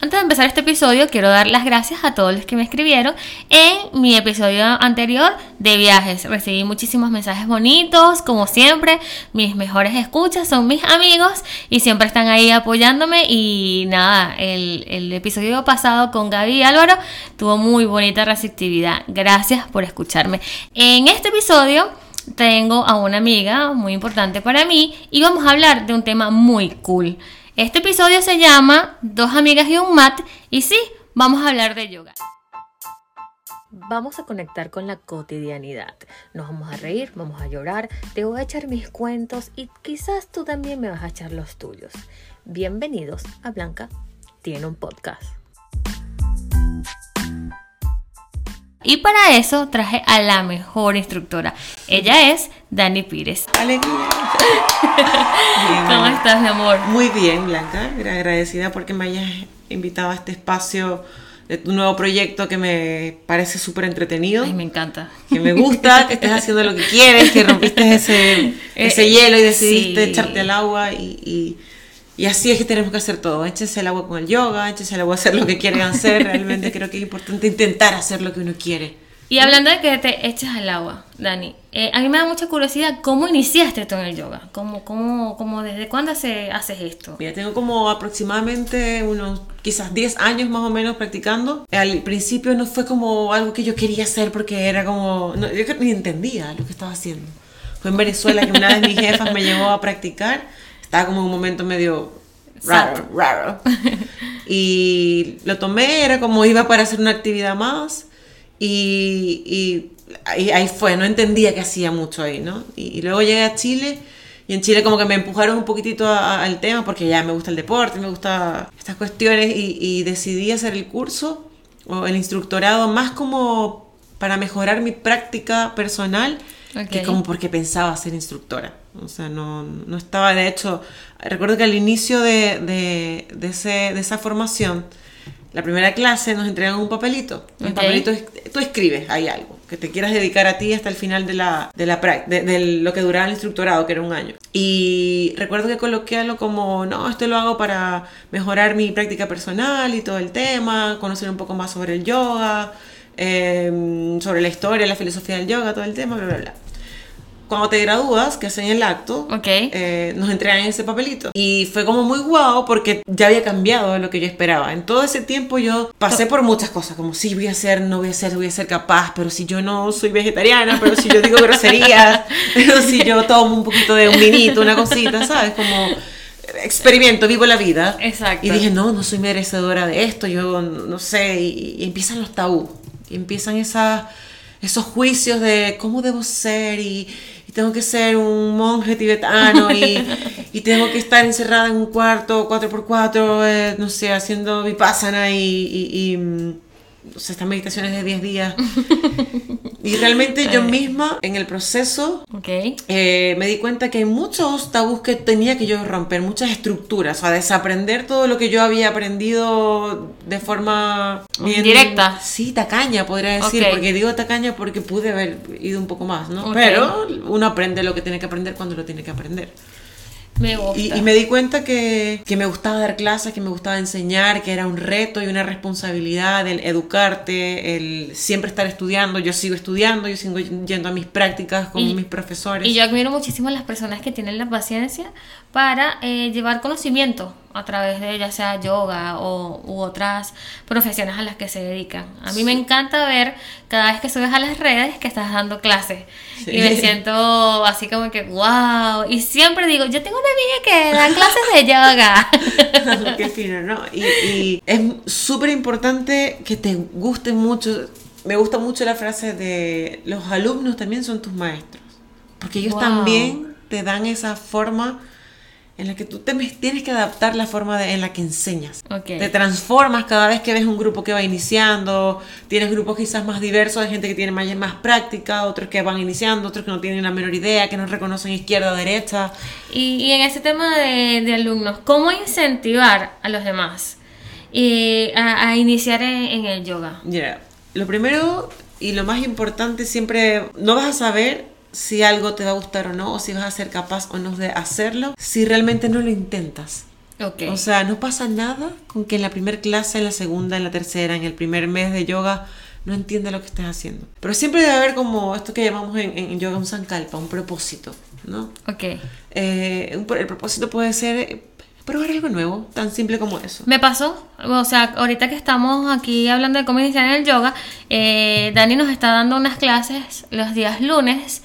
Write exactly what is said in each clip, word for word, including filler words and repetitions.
Antes de empezar este episodio, quiero dar las gracias a todos los que me escribieron en mi episodio anterior de viajes. Recibí muchísimos mensajes bonitos, como siempre. Mis mejores escuchas son mis amigos y siempre están ahí apoyándome. Y nada, el, el episodio pasado con Gaby y Álvaro tuvo muy bonita receptividad. Gracias por escucharme. En este episodio tengo a una amiga muy importante para mí y vamos a hablar de un tema muy cool. Este episodio se llama Dos amigas y un mat y sí, vamos a hablar de yoga. Vamos a conectar con la cotidianidad. Nos vamos a reír, vamos a llorar, te voy a echar mis cuentos y quizás tú también me vas a echar los tuyos. Bienvenidos a Blanca Tiene un Podcast. Y para eso traje a la mejor instructora. Ella es Dani Pires. Alegría. ¿Cómo estás, mi amor? Muy bien, Blanca. Agradecida porque me hayas invitado a este espacio de tu nuevo proyecto que me parece súper entretenido. Ay, me encanta. Que me gusta, que estés haciendo lo que quieres, que rompiste ese, ese hielo y decidiste sí. echarte al agua y... y Y así es que tenemos que hacer todo. Échense el agua con el yoga, échense el agua a hacer lo que quieran hacer. Realmente creo que es importante intentar hacer lo que uno quiere. Y hablando de que te eches al agua, Dani, eh, a mí me da mucha curiosidad, ¿cómo iniciaste tú en el yoga? ¿Cómo, cómo, cómo desde cuándo se, haces esto? Mira, tengo como aproximadamente unos quizás diez años más o menos practicando. Al principio no fue como algo que yo quería hacer porque era como... No, yo ni entendía lo que estaba haciendo. Fue en Venezuela que una de mis jefas me llevó a practicar. Estaba como en un momento medio raro, raro. Y lo tomé, era como iba para hacer una actividad más. Y, y ahí, ahí fue, no entendía que hacía mucho ahí, ¿no? Y, y luego llegué a Chile. Y en Chile como que me empujaron un poquitito a, a, al tema porque ya me gusta el deporte, me gustan estas cuestiones. Y, y decidí hacer el curso o el instructorado más como para mejorar mi práctica personal. Okay. Que como porque pensaba ser instructora. O sea, no, no estaba, de hecho, recuerdo que al inicio de, de, de, ese, de esa formación, la primera clase nos entregan un papelito. Okay. El papelito, tú escribes ahí algo, que te quieras dedicar a ti hasta el final de, la, de, la, de, de lo que duraba el instructorado, que era un año. Y recuerdo que coloqué algo como, no, esto lo hago para mejorar mi práctica personal y todo el tema, conocer un poco más sobre el yoga, eh, sobre la historia, la filosofía del yoga, todo el tema, bla, bla, bla. Cuando te gradúas, que hacen el acto, okay. eh, nos entregan ese papelito. Y fue como muy guau porque ya había cambiado de lo que yo esperaba. En todo ese tiempo yo pasé por muchas cosas, como sí, voy a ser, no voy a ser, voy a ser capaz, pero si yo no soy vegetariana, pero si yo digo groserías, pero si yo tomo un poquito de un vinito, una cosita, ¿sabes? Como experimento, vivo la vida. Exacto. Y dije, no, no soy merecedora de esto, yo no sé, y, y empiezan los tabú, y empiezan esas... esos juicios de cómo debo ser y, y tengo que ser un monje tibetano y, y tengo que estar encerrada en un cuarto cuatro por cuatro, eh, no sé, haciendo vipassana y, y, y no sé, estas meditaciones de diez días. Y realmente yo misma en el proceso okay. eh, me di cuenta que hay muchos tabús que tenía que yo romper, muchas estructuras, o sea, desaprender todo lo que yo había aprendido de forma bien directa. Sí, tacaña podría decir, okay. porque digo tacaña porque pude haber ido un poco más, ¿no? Okay. Pero uno aprende lo que tiene que aprender cuando lo tiene que aprender. Me gusta. Y, y me di cuenta que, que me gustaba dar clases, que me gustaba enseñar, que era un reto y una responsabilidad el educarte, el siempre estar estudiando. Yo sigo estudiando, yo sigo yendo a mis prácticas con y, mis profesores. Y yo admiro muchísimo a las personas que tienen la paciencia para eh, llevar conocimiento a través de ya sea yoga o u otras profesiones a las que se dedican. A mí sí. me encanta ver cada vez que subes a las redes que estás dando clases. Sí. Y me siento así como que wow. Y siempre digo, yo tengo una amiga que da clases de yoga. Qué fino, ¿no? Y, y es súper importante que te guste mucho. Me gusta mucho la frase de los alumnos también son tus maestros. Porque ellos wow. también te dan esa forma en la que tú te tienes que adaptar la forma de, en la que enseñas. Okay. Te transformas cada vez que ves un grupo que va iniciando, tienes grupos quizás más diversos, de gente que tiene más, más práctica, otros que van iniciando, otros que no tienen la menor idea, que no reconocen izquierda o derecha. Y, y en ese tema de, de alumnos, ¿cómo incentivar a los demás y a, a iniciar en, en el yoga? Yeah. Lo primero y lo más importante siempre, no vas a saber si algo te va a gustar o no, o si vas a ser capaz o no de hacerlo, si realmente no lo intentas. Ok. O sea, no pasa nada con que en la primera clase, en la segunda, en la tercera, en el primer mes de yoga no entienda lo que estás haciendo. Pero siempre debe haber como esto que llamamos en, en yoga un sankalpa, un propósito, ¿no? Ok. Eh, un- el propósito puede ser eh, probar algo nuevo, tan simple como eso. Me pasó, o sea, ahorita que estamos aquí hablando de cómo iniciar en el yoga, eh, Dani nos está dando unas clases los días lunes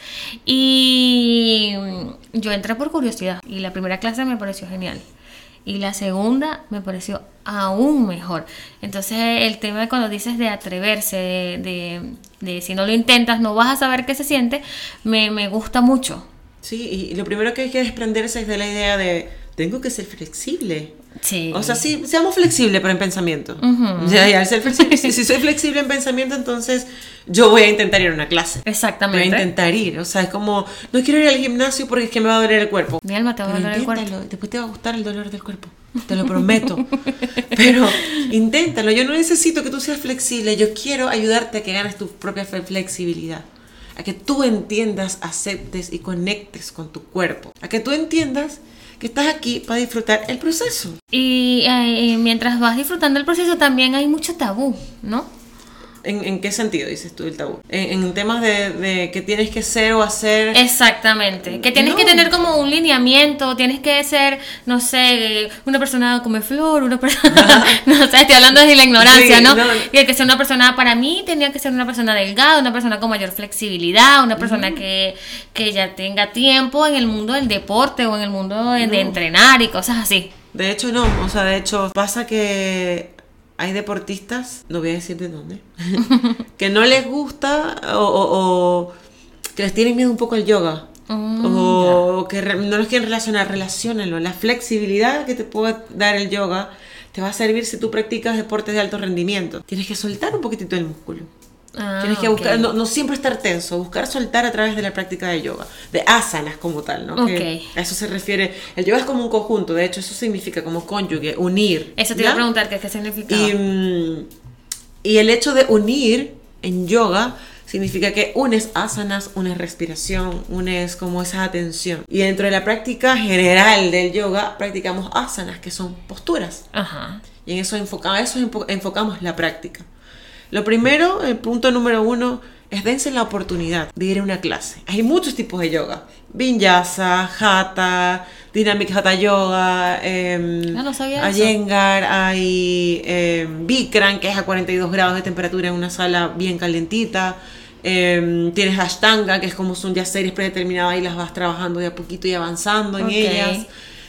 y yo entré por curiosidad y la primera clase me pareció genial. Y la segunda me pareció aún mejor. Entonces el tema de cuando dices de atreverse, de, de, de si no lo intentas no vas a saber qué se siente, me, me gusta mucho. Sí, y lo primero que hay que desprenderse es de la idea de tengo que ser flexible. Sí. O sea, sí, seamos flexibles, pero en pensamiento. Ujú. Ya, ya, al ser flexible, si, si soy flexible en pensamiento, entonces yo voy a intentar ir a una clase. Exactamente. Voy a intentar ir. O sea, es como, no quiero ir al gimnasio porque es que me va a doler el cuerpo. Mi alma te va a Pero doler el cuerpo. inténtalo, después te va a gustar el dolor del cuerpo. Te lo prometo. Pero inténtalo. Yo no necesito que tú seas flexible. Yo quiero ayudarte a que ganes tu propia fe- flexibilidad. A que tú entiendas, aceptes y conectes con tu cuerpo. A que tú entiendas que estás aquí para disfrutar el proceso. Y eh, mientras vas disfrutando el proceso también hay mucho tabú, ¿no? ¿En, en qué sentido dices tú el tabú? En, en temas de, de que tienes que ser o hacer... Exactamente, que tienes No. que tener como un lineamiento, tienes que ser, no sé, una persona come flor, una persona, no sé, estoy hablando desde la ignorancia, Sí, ¿no? no. Y el que sea una persona, para mí tenía que ser una persona delgada, una persona con mayor flexibilidad, una persona que, que ya tenga tiempo en el mundo del deporte o en el mundo de, de entrenar y cosas así. De hecho, no. O sea, de hecho, pasa que hay deportistas, no voy a decir de dónde, que no les gusta o, o- o que les tienen miedo un poco al yoga. Mm, o que re- no los quieren relacionar, relaciónenlo. La flexibilidad que te puede dar el yoga te va a servir si tú practicas deportes de alto rendimiento. Tienes que soltar un poquitito el músculo. Ah, Tienes que ok. buscar, no, no siempre estar tenso, buscar soltar a través de la práctica de yoga, de asanas como tal, ¿no? Que Ok. a eso se refiere. El yoga es como un conjunto, de hecho, eso significa como cónyuge, unir. Eso te iba a ¿ya? preguntar, ¿qué, qué significaba? Y, mm, y el hecho de unir en yoga significa que unes asanas, unes respiración, unes como esa atención. Y dentro de la práctica general del yoga, practicamos asanas, que son posturas. Ajá. Y en eso, enfoca, eso enfo- enfocamos la práctica. Lo primero, el punto número uno, es dense la oportunidad de ir a una clase. Hay muchos tipos de yoga. Vinyasa, Hatha, Dynamic Hatha Yoga, eh, Ah, no sabía eso. Iyengar, hay eh, Bikram, que es a cuarenta y dos grados de temperatura en una sala bien calentita. Eh, tienes Ashtanga, que es como son ya series predeterminadas y las vas trabajando de a poquito y avanzando en Ok. ellas.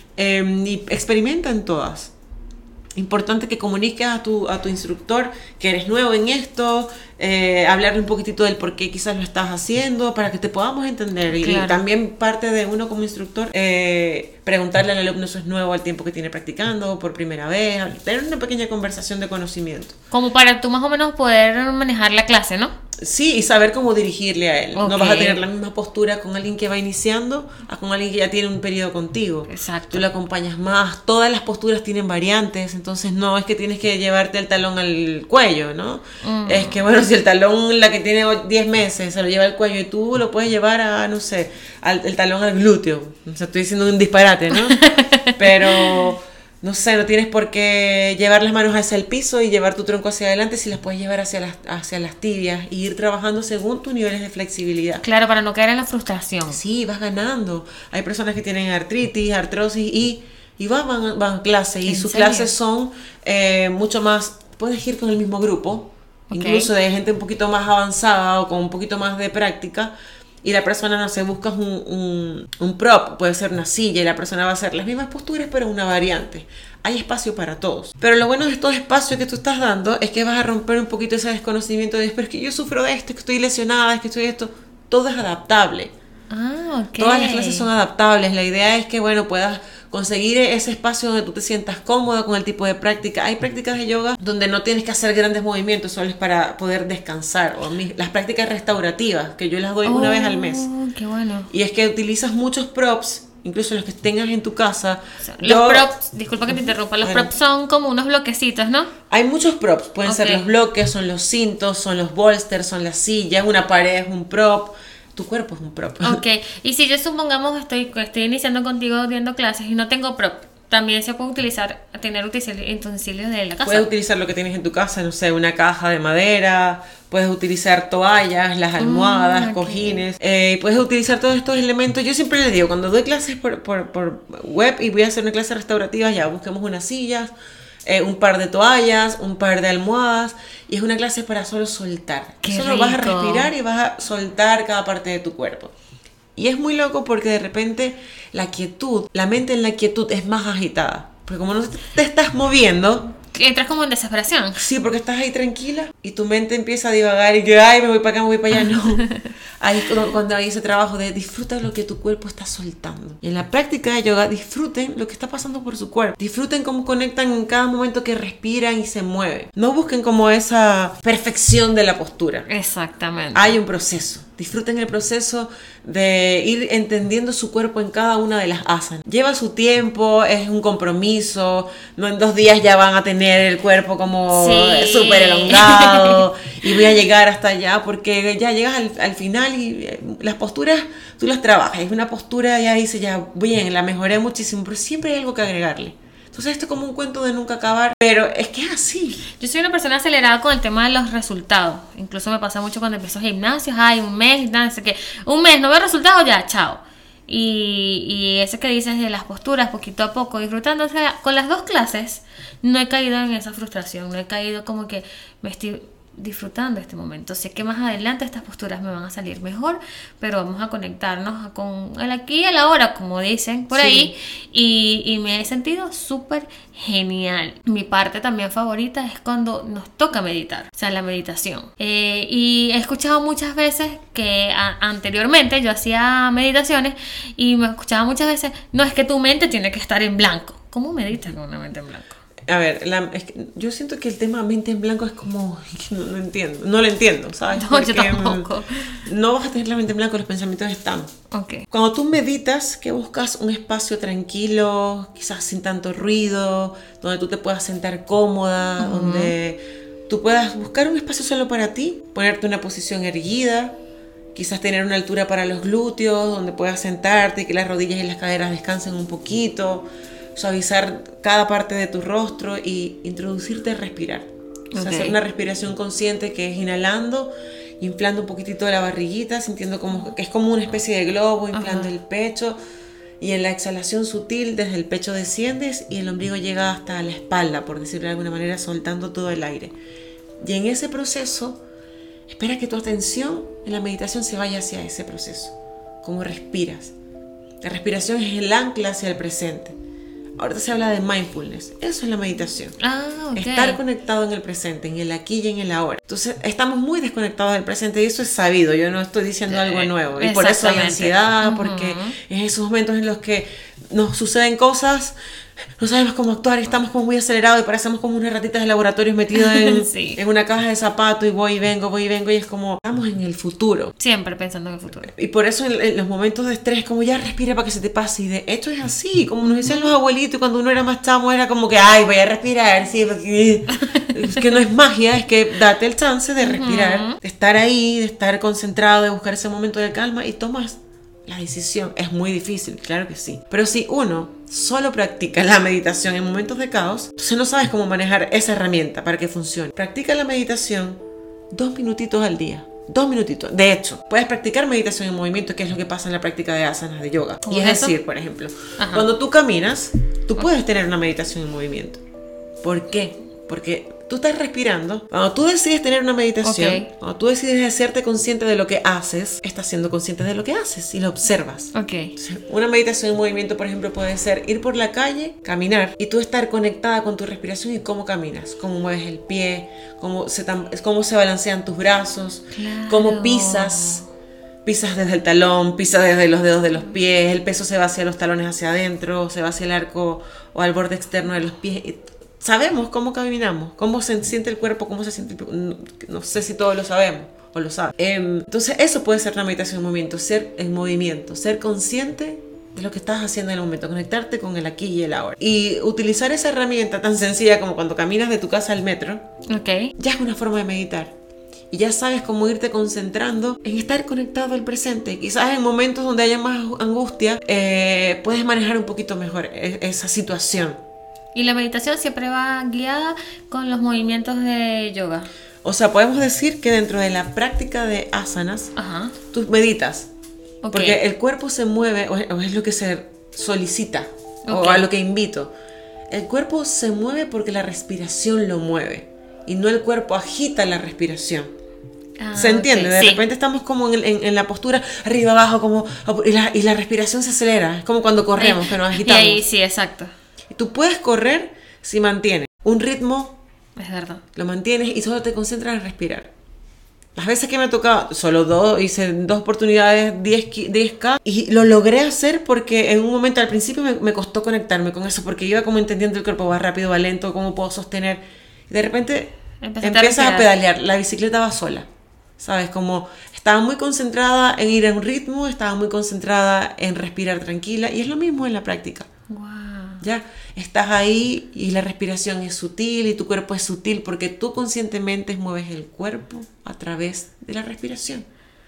Eh, y experimenta en todas. Importante que comuniques a tu, a tu instructor que eres nuevo en esto, eh, hablarle un poquitito del por qué quizás lo estás haciendo, para que te podamos entender. Y, Claro. y también parte de uno como instructor, eh, preguntarle al alumno si es nuevo al tiempo que tiene practicando, por primera vez, tener una pequeña conversación de conocimiento. Como para tú más o menos poder manejar la clase, ¿no? Sí, y saber cómo dirigirle a él. Ok. No vas a tener la misma postura con alguien que va iniciando a con alguien que ya tiene un periodo contigo. Exacto. Tú lo acompañas más. Todas las posturas tienen variantes, entonces no es que tienes que llevarte el talón al cuello, ¿no? Mm. Es que, bueno, si el talón, la que tiene diez meses, se lo lleva al cuello y tú lo puedes llevar a, no sé, al, el talón al glúteo. O sea, estoy diciendo un disparate, ¿no? Pero... No sé, no tienes por qué llevar las manos hacia el piso y llevar tu tronco hacia adelante si las puedes llevar hacia las, hacia las tibias y ir trabajando según tus niveles de flexibilidad. Claro, para no caer en la frustración. Sí, vas ganando. Hay personas que tienen artritis, artrosis y, y van, van, van a clase y ¿En sus serio? clases son eh, mucho más... Puedes ir con el mismo grupo, Ok. incluso de gente un poquito más avanzada o con un poquito más de práctica. Y la persona, no sé, buscas un, un, un prop, puede ser una silla y la persona va a hacer las mismas posturas pero una variante. Hay espacio para todos. Pero lo bueno de estos espacios que tú estás dando es que vas a romper un poquito ese desconocimiento de, pero es que yo sufro de esto, es que estoy lesionada, es que estoy esto. Todo es adaptable. Ah, ok. Todas las clases son adaptables. La idea es que, bueno, puedas conseguir ese espacio donde tú te sientas cómoda con el tipo de práctica. Hay prácticas de yoga donde no tienes que hacer grandes movimientos, solo es para poder descansar. O mis- las prácticas restaurativas, que yo las doy una vez al mes. Oh, qué bueno. Y es que utilizas muchos props, incluso los que tengas en tu casa. O sea, los Yo- props, disculpa que te interrumpa, los Bueno. props son como unos bloquecitos, ¿no? Hay muchos props, pueden ser Ok. los bloques, son los cintos, son los bolsters, son las sillas, una pared es un prop, tu cuerpo es un prop. Ok, y si yo supongamos estoy, estoy iniciando contigo viendo clases y no tengo prop, también se puede utilizar, tener utensilios utensilios de la casa. Puedes utilizar lo que tienes en tu casa, no sé, una caja de madera, puedes utilizar toallas, las almohadas, Mm, ok. cojines, eh, puedes utilizar todos estos elementos. Yo siempre les digo, cuando doy clases por, por, por web y voy a hacer una clase restaurativa, ya busquemos unas sillas, eh, un par de toallas, un par de almohadas, y es una clase para solo soltar. Qué Solo vas a rico. respirar y vas a soltar cada parte de tu cuerpo. Y es muy loco porque de repente la quietud, la mente en la quietud es más agitada. Porque como no te estás moviendo, Entras como en desesperación. sí, porque estás ahí tranquila y tu mente empieza a divagar y que, ay, me voy para acá, me voy para allá. No. Ahí es cuando, cuando hay ese trabajo de disfruta lo que tu cuerpo está soltando. Y en la práctica de yoga, disfruten lo que está pasando por su cuerpo. Disfruten cómo conectan en cada momento que respiran y se mueven. No busquen como esa perfección de la postura. Exactamente. Hay un proceso. Disfruten el proceso de ir entendiendo su cuerpo en cada una de las asanas. Lleva su tiempo, es un compromiso. No en dos días ya van a tener el cuerpo como Sí. súper elongado y voy a llegar hasta allá, porque ya llegas al, al final y eh, las posturas tú las trabajas. Es una postura, ya dice, ya bien, la mejoré muchísimo, pero siempre hay algo que agregarle. Entonces esto es como un cuento de nunca acabar, pero es que es así. Yo soy una persona acelerada con el tema de los resultados. Incluso me pasa mucho cuando empiezo gimnasios. Ay, un mes, no sé qué. Un mes, no veo resultados, ya, chao. Y, y eso que dices de las posturas, poquito a poco, disfrutando. O sea, con las dos clases no he caído en esa frustración. No he caído como que me estoy disfrutando este momento. Sé que más adelante estas posturas me van a salir mejor, pero vamos a conectarnos con el aquí y el ahora, como dicen por Sí. ahí. Y, y me he sentido súper genial. Mi parte también favorita es cuando nos toca meditar, o sea, la meditación. Eh, y he escuchado muchas veces que a- anteriormente yo hacía meditaciones y me escuchaba muchas veces, no, es que tu mente tiene que estar en blanco. ¿Cómo meditas con una mente en blanco? A ver, la- es que yo siento que el tema mente en blanco es como, no, no entiendo, no lo entiendo, ¿sabes? No, yo Porque, mm, tampoco. no vas a tener la mente en blanco, los pensamientos están. Ok. Cuando tú meditas, que buscas un espacio tranquilo, quizás sin tanto ruido, donde tú te puedas sentar cómoda, donde tú puedas buscar un espacio solo para ti, ponerte en una posición erguida, quizás tener una altura para los glúteos, donde puedas sentarte y que las rodillas y las caderas descansen un poquito, suavizar cada parte de tu rostro y introducirte a respirar. O sea, Ok. hacer una respiración consciente que es inhalando, inflando un poquitito la barriguita, sintiendo como que es como una especie de globo, inflando Ajá. el pecho, y en la exhalación sutil desde el pecho desciendes y el ombligo llega hasta la espalda, por decirlo de alguna manera, soltando todo el aire. Y en ese proceso, espera que tu atención en la meditación se vaya hacia ese proceso, como respiras. La respiración es el ancla hacia el presente. Ahorita se habla de mindfulness, eso es la meditación. Ah, ok. Estar conectado en el presente, en el aquí y en el ahora. Entonces, estamos muy desconectados del presente y eso es sabido. Yo no estoy diciendo algo Eh, nuevo. Y por eso hay exactamente. ansiedad, Ujú. porque en esos momentos en los que nos suceden cosas, no sabemos cómo actuar, estamos como muy acelerados y parecemos como unas ratitas de laboratorios metidos en, Sí. en una caja de zapatos y voy y vengo, voy y vengo y es como, estamos en el futuro. Siempre pensando en el futuro. Y por eso en, en los momentos de estrés, como ya respira para que se te pase. Y de hecho es así, como nos decían los abuelitos cuando uno era más chamo, era como que, ay, voy a respirar, sí, porque... Es que no es magia, es que date el chance de respirar, de estar ahí, de estar concentrado, de buscar ese momento de calma y tomas la decisión. Es muy difícil, claro que sí. Pero si uno solo practica la meditación en momentos de caos, entonces no sabes cómo manejar esa herramienta para que funcione. Practica la meditación dos minutitos al día. Dos minutitos. De hecho, puedes practicar meditación en movimiento, que es lo que pasa en la práctica de asanas de yoga. ¿Cómo Y es es eso? decir, por ejemplo, Ajá. cuando tú caminas, tú puedes tener una meditación en movimiento. ¿Por qué? Porque tú estás respirando. Cuando tú decides tener una meditación, Ok. cuando tú decides hacerte consciente de lo que haces, estás siendo consciente de lo que haces y lo observas. Ok. Una meditación en movimiento, por ejemplo, puede ser ir por la calle, caminar y tú estar conectada con tu respiración y cómo caminas, cómo mueves el pie, cómo se, tam- cómo se balancean tus brazos, Claro. cómo pisas. Pisas desde el talón, pisas desde los dedos de los pies, el peso se va hacia los talones hacia adentro, se va hacia el arco o al borde externo de los pies. Y sabemos cómo caminamos, cómo se siente el cuerpo, cómo se siente el... No, no sé si todos lo sabemos o lo saben. Eh, entonces eso puede ser una meditación en movimiento, ser en movimiento, ser consciente de lo que estás haciendo en el momento, conectarte con el aquí y el ahora. Y utilizar esa herramienta tan sencilla como cuando caminas de tu casa al metro, Ok. ya es una forma de meditar. y ya sabes cómo irte concentrando en estar conectado al presente. Quizás en momentos donde haya más angustia, eh, puedes manejar un poquito mejor esa situación. Y la meditación siempre va guiada con los movimientos de yoga. O sea, podemos decir que dentro de la práctica de asanas, Ajá. tú meditas. Okay. Porque el cuerpo se mueve, o es lo que se solicita, okay. o a lo que invito. El cuerpo se mueve porque la respiración lo mueve. Y no el cuerpo agita la respiración. Ah, ¿se entiende? Okay, de sí. repente estamos como en, en, en la postura arriba, abajo, como, y, la, y la respiración se acelera. Es como cuando corremos, eh, que nos agitamos. Y ahí, sí, exacto. Y tú puedes correr si mantienes un ritmo. Es verdad. Lo mantienes y solo te concentras en respirar. Las veces que me ha tocado, solo dos, hice dos oportunidades, diez K, y lo logré hacer porque en un momento al principio me, me costó conectarme con eso, porque iba como entendiendo el cuerpo, va rápido, va lento, cómo puedo sostener. Y de repente Empezaste empiezas a, a pedalear, la bicicleta va sola. ¿Sabes? Como estaba muy concentrada en ir a un ritmo, estaba muy concentrada en respirar tranquila, y es lo mismo en la práctica. Wow. Ya estás ahí y la respiración es sutil y tu cuerpo es sutil porque tú conscientemente mueves el cuerpo a través de la respiración.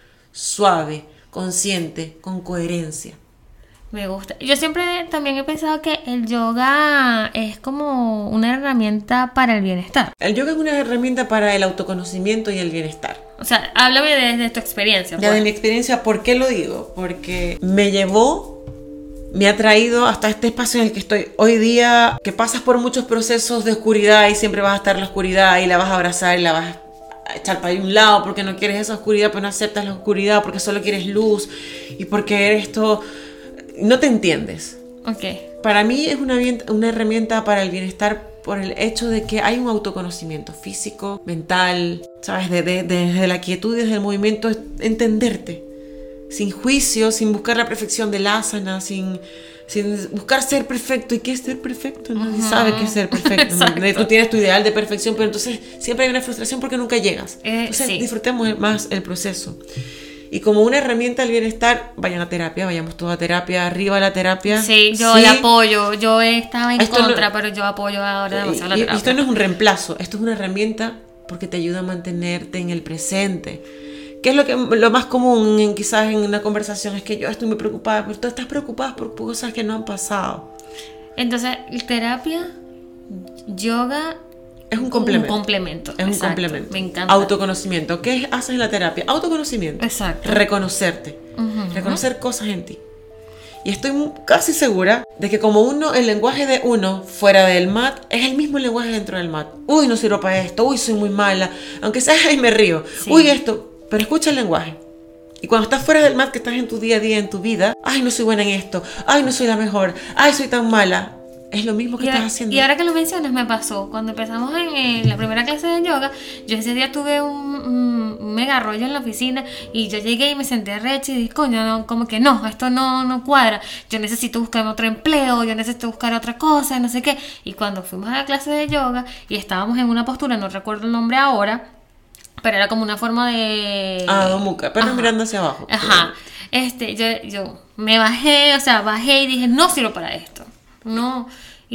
Suave, consciente, con coherencia. Me gusta. Yo siempre también he pensado que el yoga es como una herramienta para el bienestar. El yoga es una herramienta para el autoconocimiento y el bienestar. O sea, háblame desde tu experiencia. Ya pues. De mi experiencia, ¿por qué lo digo? Porque me llevó... me ha traído hasta este espacio en el que estoy hoy día, que pasas por muchos procesos de oscuridad y siempre vas a estar en la oscuridad y la vas a abrazar y la vas a echar para un lado porque no quieres esa oscuridad, pero no aceptas la oscuridad porque solo quieres luz y porque eres esto, no te entiendes. Okay. Para mí es una, una herramienta para el bienestar por el hecho de que hay un autoconocimiento físico, mental, ¿sabes? Desde de, de la quietud y desde el movimiento, entenderte. Sin juicio, sin buscar la perfección del asana, sin, sin buscar ser perfecto. ¿Y qué es ser perfecto? Nadie uh-huh. sabe qué es ser perfecto. Tú tienes tu ideal de perfección, pero entonces siempre hay una frustración porque nunca llegas. Eh, entonces sí. disfrutemos más el proceso. Y como una herramienta del bienestar, vayan a terapia, vayamos todos a terapia, arriba a la terapia. Sí, yo sí. la apoyo. Yo estaba en esto contra, no, pero yo apoyo ahora demasiado la terapia. Esto no es un reemplazo, esto es una herramienta porque te ayuda a mantenerte en el presente. ¿Qué es lo, que, lo más común en, quizás en una conversación? Es que yo estoy muy preocupada, pero tú estás preocupada por cosas que no han pasado. Entonces, terapia, yoga... Es un complemento. Un complemento. Es exacto, un complemento. Me encanta. Autoconocimiento. ¿Qué haces en la terapia? Autoconocimiento. Exacto. Reconocerte. Uh-huh. Reconocer cosas en ti. Y estoy casi segura de que como uno, el lenguaje de uno fuera del M A T es el mismo lenguaje dentro del M A T. Uy, no sirvo para esto. Uy, soy muy mala. Aunque sea, ay, me río. Sí. Uy, esto... Pero escucha el lenguaje. Y cuando estás fuera del M A T, que estás en tu día a día, en tu vida, ay, no soy buena en esto, ay, no soy la mejor, ay, soy tan mala. Es lo mismo que y estás ahora, haciendo. Y ahora que lo mencionas, me pasó. Cuando empezamos en, en la primera clase de yoga, yo ese día tuve un, un, un mega rollo en la oficina y yo llegué y me senté recha y dije, coño, no, como que no, esto no, no cuadra. Yo necesito buscar otro empleo, yo necesito buscar otra cosa, no sé qué. Y cuando fuimos a la clase de yoga y estábamos en una postura, no recuerdo el nombre ahora, pero era como una forma de... Ah, Domuca, pero mirando hacia abajo. Ajá. Este, yo, yo me bajé, o sea, bajé y dije, no sirvo para esto. No.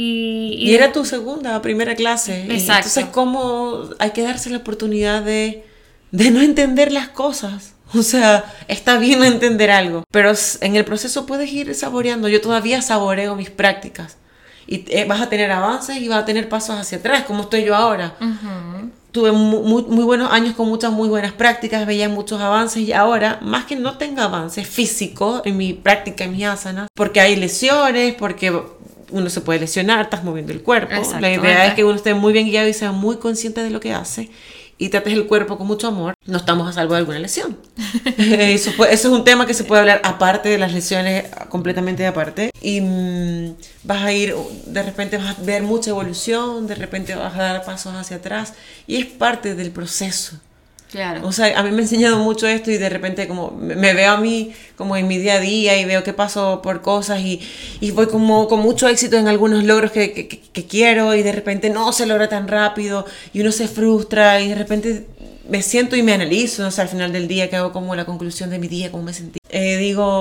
Y, y, y era tu segunda, primera clase. Exacto. Entonces, ¿cómo hay que darse la oportunidad de, de no entender las cosas? O sea, está bien no entender algo, pero en el proceso puedes ir saboreando. Yo todavía saboreo mis prácticas. Y eh, vas a tener avances y vas a tener pasos hacia atrás, como estoy yo ahora. Uh-huh. Tuve muy, muy buenos años con muchas muy buenas prácticas, veía muchos avances y ahora, más que no tenga avances físicos en mi práctica, en mis asanas, porque hay lesiones, porque uno se puede lesionar, estás moviendo el cuerpo. La idea es que uno esté muy bien guiado y sea muy consciente de lo que hace y trates el cuerpo con mucho amor. No estamos a salvo de alguna lesión. eso, puede, eso es un tema que se puede hablar aparte de las lesiones, completamente aparte. Y mmm, vas a ir, de repente vas a ver mucha evolución, de repente vas a dar pasos hacia atrás y es parte del proceso. Claro. O sea, a mí me ha enseñado mucho esto y de repente como me veo a mí como en mi día a día y veo que paso por cosas y, y voy como con mucho éxito en algunos logros que, que, que quiero y de repente no se logra tan rápido y uno se frustra y de repente me siento y me analizo, o sea, al final del día que hago como la conclusión de mi día, cómo me sentí. Eh, digo,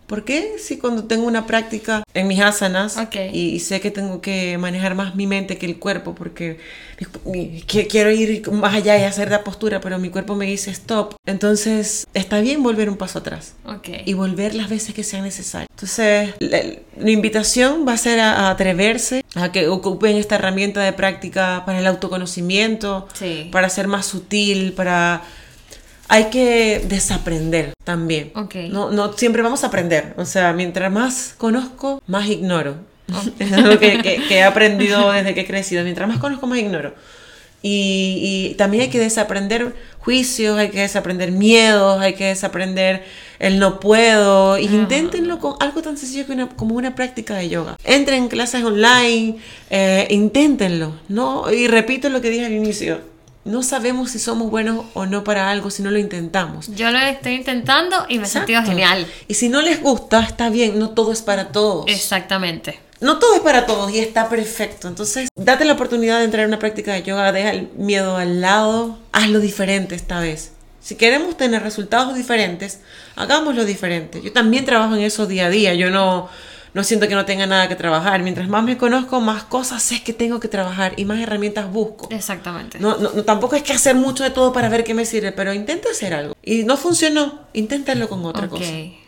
¿Por qué? Si cuando tengo una práctica en mis asanas Okay. y, y sé que tengo que manejar más mi mente que el cuerpo porque mi- mi- que, quiero ir más allá y hacer la postura, pero mi cuerpo me dice stop. Entonces está bien volver un paso atrás Ok. y volver las veces que sea necesario. Entonces la, la invitación va a ser a, a atreverse, a que ocupen esta herramienta de práctica para el autoconocimiento, Sí. para ser más sutil, para... Hay que desaprender también. Ok. No, no siempre vamos a aprender. O sea, mientras más conozco, más ignoro. Es algo que, que- que he aprendido desde que he crecido. Mientras más conozco, más ignoro. Y, y también hay que desaprender juicios, hay que desaprender miedos, hay que desaprender el no puedo. Y inténtenlo con algo tan sencillo que una- como una práctica de yoga. Entren en clases online, eh, inténtenlo, ¿no? Y repito lo que dije al inicio. No sabemos si somos buenos o no para algo si no lo intentamos. Yo lo estoy intentando y me he sentido Exacto. genial. Y si no les gusta, está bien, no todo es para todos. Exactamente. No todo es para todos y está perfecto. Entonces, date la oportunidad de entrar en una práctica de yoga, deja el miedo al lado, hazlo diferente esta vez. Si queremos tener resultados diferentes, hagámoslo diferente. Yo también trabajo en eso día a día. Yo no, no siento que no tenga nada que trabajar. Mientras más me conozco, más cosas sé que tengo que trabajar y más herramientas busco. Exactamente. No, no, no, tampoco es que hacer mucho de todo para ver qué me sirve, pero intenta hacer algo. Y no funcionó, inténtalo con otra Ok. cosa.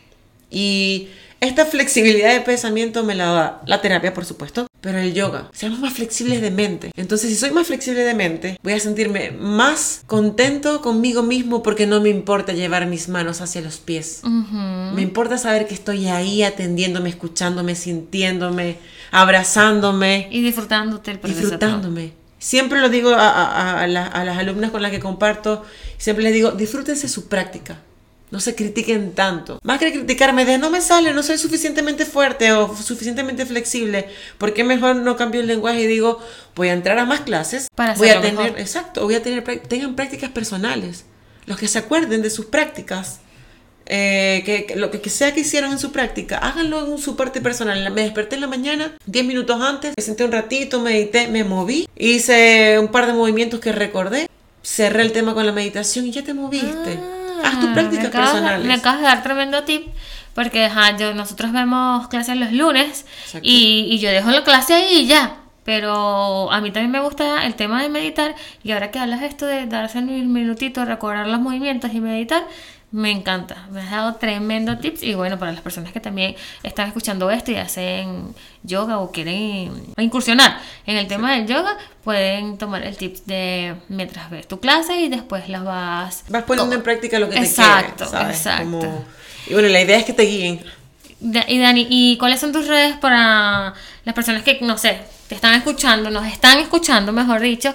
Y esta flexibilidad de pensamiento me la da la terapia, por supuesto, pero el yoga. Seamos más flexibles de mente. Entonces, si soy más flexible de mente, voy a sentirme más contento conmigo mismo porque no me importa llevar mis manos hacia los pies. Ujú. Me importa saber que estoy ahí atendiéndome, escuchándome, sintiéndome, abrazándome, Y disfrutándote el proceso. disfrutándome. Siempre lo digo a, a- a la- a las alumnas con las que comparto, siempre les digo, disfrútense su práctica. No se critiquen tanto. Más que criticarme de no me sale, no soy suficientemente fuerte o suficientemente flexible, ¿por qué mejor no cambio el lenguaje y digo, voy a entrar a más clases? Para voy a hacerlo tener, mejor. exacto, voy a tener, prac- tengan prácticas personales. Los que se acuerden de sus prácticas, eh, que, que lo que, que sea que hicieron en su práctica, háganlo en su parte personal. Me desperté en la mañana, diez minutos antes, me senté un ratito, medité, me moví, hice un par de movimientos que recordé, cerré el tema con la meditación y ya te moviste. Haz tus Ah, prácticas me acabas de- personales. Me acabas de dar tremendo tip. Porque ajá, yo, nosotros vemos clases los lunes Exacto. y, y yo dejo la clase ahí y ya. Pero a mí también me gusta el tema de meditar. Y ahora que hablas esto de darse un minutito, recordar los movimientos y meditar, me encanta. Me has dado tremendo tips. Y bueno, para las personas que también están escuchando esto y hacen yoga o quieren incursionar en el tema del yoga, pueden tomar el tip de mientras ves tu clase y después las vas... Vas poniendo en práctica lo que te Exacto, quede, ¿sabes? exacto. Como- Y bueno, la idea es que te guíen. Da- Y Dani, ¿y cuáles son tus redes para las personas que, no sé, te están escuchando, nos están escuchando, mejor dicho,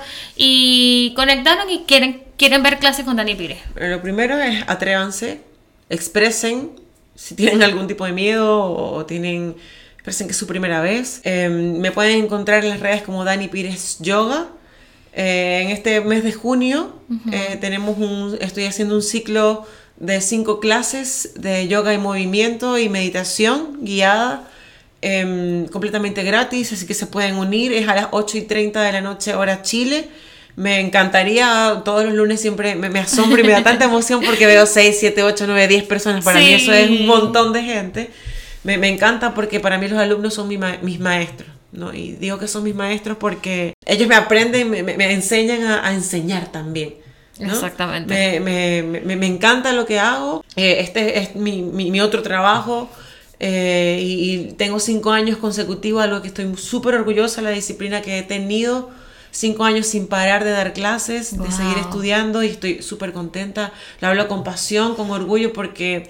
y conectaron y quieren, quieren ver clases con Dani Pires? Pero lo primero es atrévanse, expresen si tienen algún tipo de miedo o tienen, expresen que es su primera vez. Eh, me pueden encontrar en las redes como Dani Pires Yoga. Eh, en este mes de junio eh, tenemos un, estoy haciendo un ciclo de cinco clases de yoga y movimiento y meditación guiada, eh, completamente gratis, así que se pueden unir. Es a las ocho y treinta de la noche hora Chile. Me encantaría, todos los lunes siempre me, me asombra y me da tanta emoción porque veo seis, siete, ocho, nueve, diez personas. Para Sí. mí eso es un montón de gente. Me, me encanta porque para mí los alumnos son mi ma- mis maestros, ¿no? Y digo que son mis maestros porque ellos me aprenden, me, me- me enseñan a, a enseñar también, ¿no? Exactamente. Me, me, me, me encanta lo que hago. Eh, este es mi, mi, mi otro trabajo. Eh, y, y tengo cinco años consecutivos, algo que estoy súper orgullosa de la disciplina que he tenido. Cinco años sin parar de dar clases, Wow. de seguir estudiando y estoy súper contenta. Lo hablo con pasión, con orgullo porque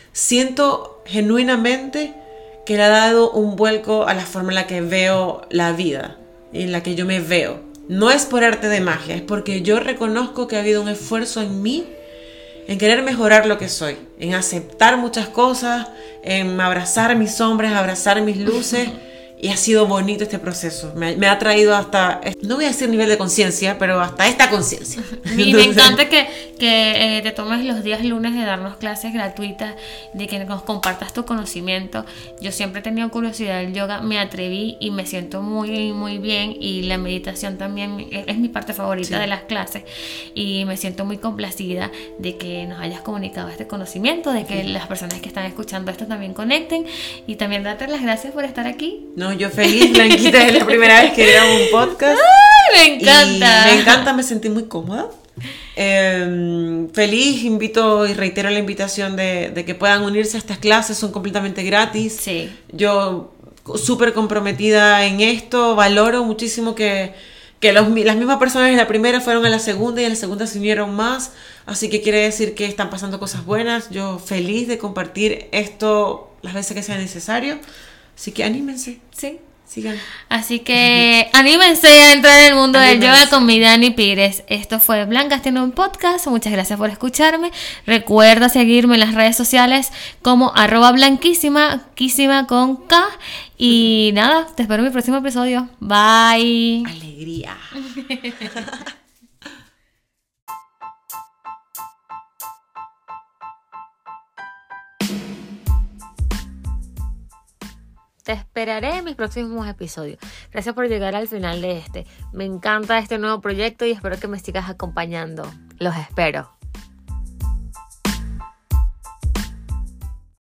siento genuinamente que le ha dado un vuelco a la forma en la que veo la vida, en la que yo me veo. No es por arte de magia, es porque yo reconozco que ha habido un esfuerzo en mí en querer mejorar lo que soy, en aceptar muchas cosas, en abrazar mis sombras, abrazar mis luces Y ha sido bonito este proceso. Me, me ha traído hasta, no voy a decir nivel de conciencia, pero hasta esta conciencia. Y me encanta que, que eh, te tomes los días lunes de darnos clases gratuitas, de que nos compartas tu conocimiento. Yo siempre he tenido curiosidad del yoga, me atreví y me siento muy, muy bien. Y la meditación también es, es mi parte favorita sí. de las clases. Y me siento muy complacida de que nos hayas comunicado este conocimiento, de que sí. las personas que están escuchando esto también conecten. Y también darte las gracias por estar aquí. No, yo feliz, Blanquita, es la primera vez que grabo un podcast. ¡Ay, me encanta! Y me encanta, me sentí muy cómoda. Eh, feliz, invito y reitero la invitación de, de que puedan unirse a estas clases, son completamente gratis. Sí. Yo súper comprometida en esto, valoro muchísimo que, que los, las mismas personas en la primera fueron a la segunda y en la segunda se unieron más, así que quiere decir que están pasando cosas buenas. Yo feliz de compartir esto las veces que sea necesario. Así que anímense. Sí. Sigan. Así que anímense a entrar en el mundo anímense. del yoga con mi Dani Pires. Esto fue Blancas tiene un podcast. Muchas gracias por escucharme. Recuerda seguirme en las redes sociales como arroba blanquísima, quísima con K. Y nada, te espero en mi próximo episodio. Bye. Alegría. Te esperaré en mis próximos episodios. Gracias por llegar al final de este. Me encanta este nuevo proyecto y espero que me sigas acompañando. Los espero.